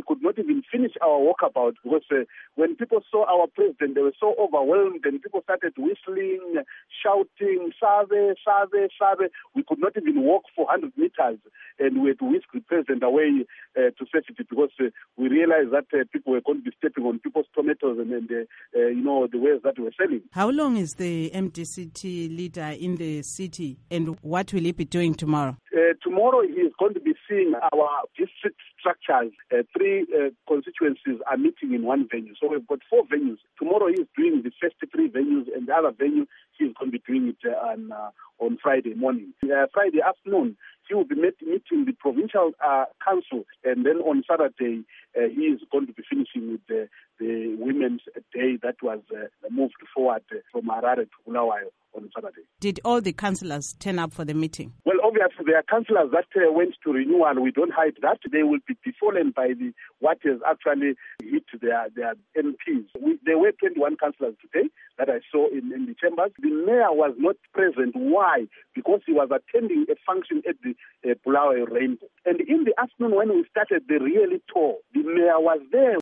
could not even finish our walkabout because when people saw our president, they were so overwhelmed and people started whistling, shouting, Save, Save, Save. We could not even walk 400 meters and we had to whisk the president away to safety because we realized that people were going to be stepping on people's tomatoes and the ways that we're selling. How long is the MDCT leader in the city and what will he be doing tomorrow? Tomorrow he is going to be seeing our district structures. 3 constituencies are meeting in one venue. So we've got 4 venues. Tomorrow he is doing the first 3 venues and the other venue he is going to be doing it on Friday morning. Friday afternoon he will be meeting the provincial council, and then on Saturday he is going to be finishing with the Women's Day that was moved forward from Harare to Bulawayo on Saturday. Did all the councillors turn up for the meeting? Well, obviously there are councillors that went to renewal. We don't hide that. They will be befallen by what has actually hit their MPs. There were 21 councillors today that I saw in the chambers. The mayor was not present. Why? Because he was attending a function at the Bulawayo Rainbow. And in the afternoon when we started the really tour, the mayor was there.